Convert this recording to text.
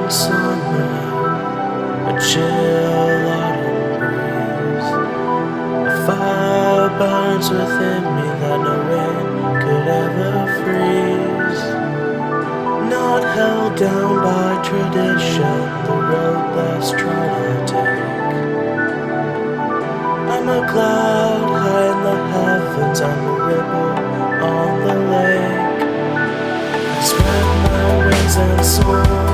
summer, a chill autumn breeze. A fire burns within me that no wind could ever freeze. Not held down by tradition, the road less tried I take. I'm a cloud high in the heavens, I'm a ripple on the lake. I spread my wings and soar.